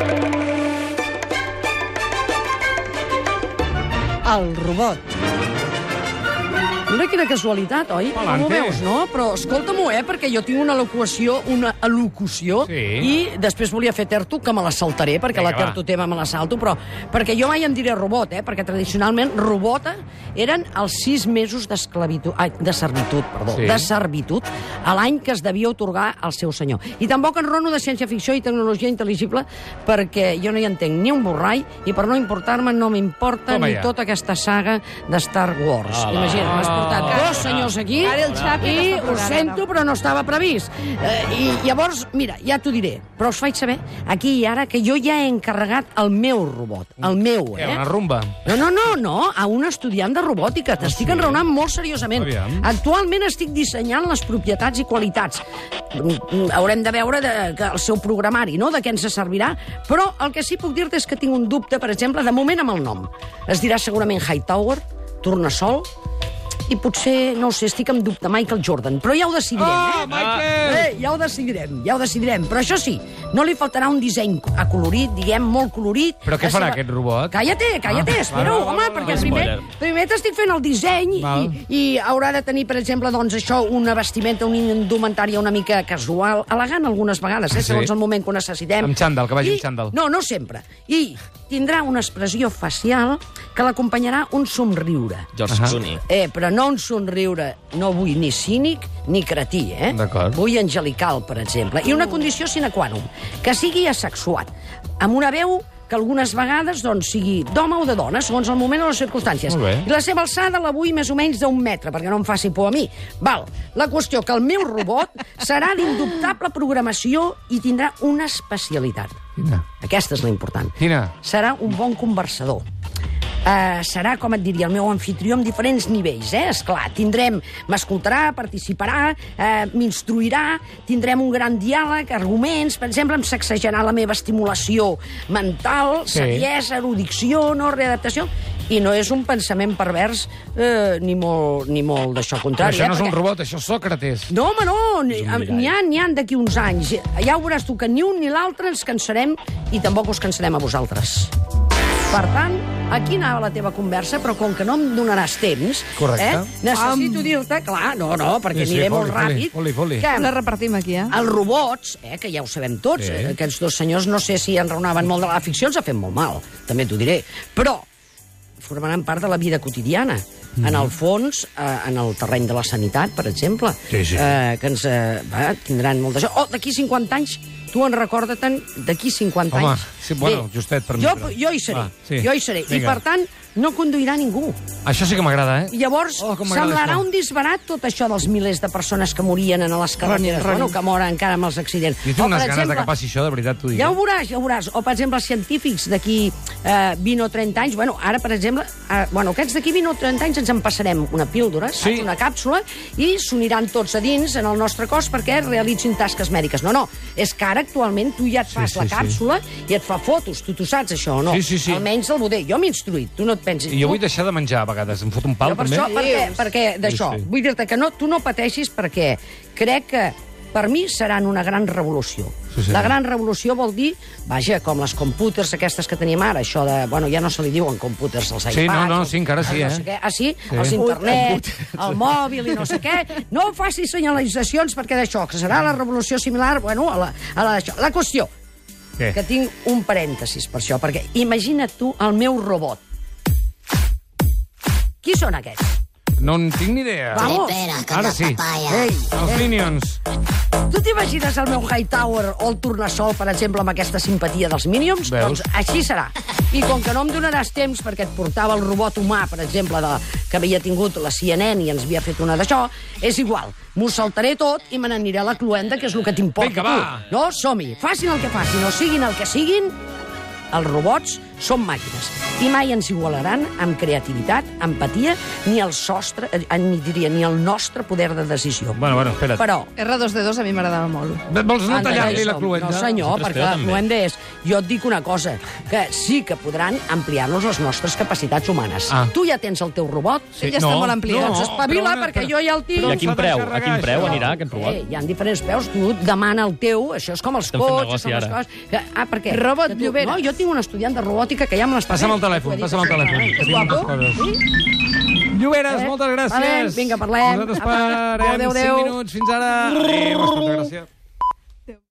El robot. Mira quina casualitat, oi? Com ho veus, no? Però escolta-m'ho, perquè jo tinc una al·locució, i després volia fer tertu, que me la saltaré, perquè la tertu tema me la salto, però perquè jo mai em diré robot, perquè tradicionalment robota eren els 6 mesos de servitud a l'any que es devia otorgar al seu senyor. I tampoc enrono de ciència-ficció i tecnologia intel·ligible, perquè jo no hi entenc ni un borrall, i per no importar-me no m'importa ni tota aquesta saga de Star Wars. Imagina't, m'has portat 2 senyors aquí i ho sento, però no estava previst. I llavors, mira, ja t'ho diré, però us faig saber aquí i ara que jo ja he encarregat el meu robot, el meu, Una rumba? No, a un estudiant de robòtica. T'estic enraonant molt seriosament. Actualment estic dissenyant les propietats i qualitats. Haurem de veure el seu programari, no?, de què ens servirà, però el que sí puc dir-te és que tinc un dubte, per exemple, de moment amb el nom. Es dirà segurament Hightower, Tornassol, i potser, no ho sé, estic amb dubte, Michael Jordan. Però ja ho decidirem, ja ho decidirem. Però això sí, no li faltarà un disseny acolorit, diguem, molt colorit. Però què farà aquest robot? Cállate, espera-ho, home, perquè primer t'estic fent el disseny i haurà de tenir, per exemple, doncs això, una vestimenta, una indumentària una mica casual, elegant algunes vegades, segons el moment que ho necessitem. Amb xandall, que vagi amb xandall. No sempre. I tindrà una expressió facial que l'acompanyarà un somriure. George Clooney. Però no un somriure, no vull ni cínic ni cretí, D'acord. Vull angelical, per exemple. I una condició sine qua non, que sigui asexuat, amb una veu que algunes vegades doncs, sigui d'home o de dona, segons el moment o les circumstàncies. I la seva alçada la vull més o menys d'1 metre, perquè no em faci por a mi. La qüestió que el meu robot serà d'indubtable programació i tindrà una especialitat. Quina? Aquesta és la important. Quina? Serà un bon conversador. Serà, com et diria, el meu anfitrió amb diferents nivells, esclar. M'escoltarà, participarà, m'instruirà, tindrem un gran diàleg, arguments, per exemple, em sacsejarà la meva estimulació mental, saviesa, erudició, readaptació, i no és un pensament pervers ni molt d'això contrari. Això no és un robot, això és Sòcrates. No, home, no, n'hi ha d'aquí uns anys. Ja ho veuràs tu, que ni un ni l'altre ens cansarem i tampoc us cansarem a vosaltres. Per tant, aquí anava la teva conversa, però com que no em donaràs temps, necessito dir-te, clar, perquè aniré molt ràpid, que la repartim aquí, els robots, que ja ho sabem tots, aquests 2 senyors no sé si enraonaven molt de la ficció, ens ha fet molt mal, també t'ho diré, però formaran part de la vida quotidiana. En el fons, en el terreny de la sanitat, per exemple, que ens tindran molt d'això. D'aquí 50 anys, tu en recorda-te'n, d'aquí 50 anys. Home, justet per mi. Jo hi seré. I, per tant, no conduirà ningú. Això sí que m'agrada, Llavors, semblarà un disbarat tot això dels milers de persones que morien a les carreteres, que moren encara amb els accidents. Jo tinc unes ganes que passi això, de veritat, t'ho dic. Ja ho veuràs. O, per exemple, els científics d'aquí 20 o 30 anys, ara, per exemple, aquests d'aquí 20 o 30 anys ens en passarem una píldora, una càpsula, i s'uniran tots a dins en el nostre cos perquè realitzin tasques mèdiques. No, és que ara, actualment, tu ja et fas la càpsula i et fa fotos. Tu saps, això, o no? Almenys el budell. Jo m'he instruït, tu no et pensis. I jo vull deixar de menjar, a vegades. Em fot un pal, també. Perquè d'això. Vull dir-te que tu no pateixis, perquè crec que per mi seran una gran revolució. La gran revolució vol dir, com les computers aquestes que tenim ara, això de, ja no se li diuen computers als iPads. Sí, encara sí, els internet, el mòbil i no sé què. No facis senyalitzacions perquè d'això, que serà la revolució similar, a la d'això. La qüestió, que tinc un parèntesis per això, perquè imagina't tu el meu robot. Qui són aquests? No en tinc ni idea. Ara sí. Els Minions. Tu t'imagines el meu Hightower o el Tornassol, per exemple, amb aquesta simpatia dels Minions? Doncs així serà. I com que no em donaràs temps perquè et portava el robot humà, per exemple, que havia tingut la CNN i ens havia fet una d'això, és igual. M'ho saltaré tot i me n'aniré a la cluenda, que és el que t'importa. Vinga, va! No, som-hi. Facin el que facin o siguin el que siguin, els robots Són màquines. I mai ens igualaran amb creativitat, empatia, ni el sostre, ni el nostre poder de decisió. Bueno, espera't. Però... R2D2 a mi m'agradava molt. Vols no tallar-li la cluenda? No, senyor, perquè no hem de... Jo et dic una cosa, que sí que podran ampliar-nos les nostres capacitats humanes. Tu ja tens el teu robot, ja està molt ampliat. Doncs espavila, perquè jo ja el tinc. I a quin preu anirà aquest robot? Hi ha diferents preus, tu demana el teu, això és com els cotxes, com les coses... Per què? Robot Llobera. No, jo tinc un estudiant de robòtica que ja me l'està Passa'm el telèfon. És guapo? Lloberes, moltes gràcies. Vinga, parlem. Nosaltres parem 5 minuts. Fins ara. Adéu, gràcies.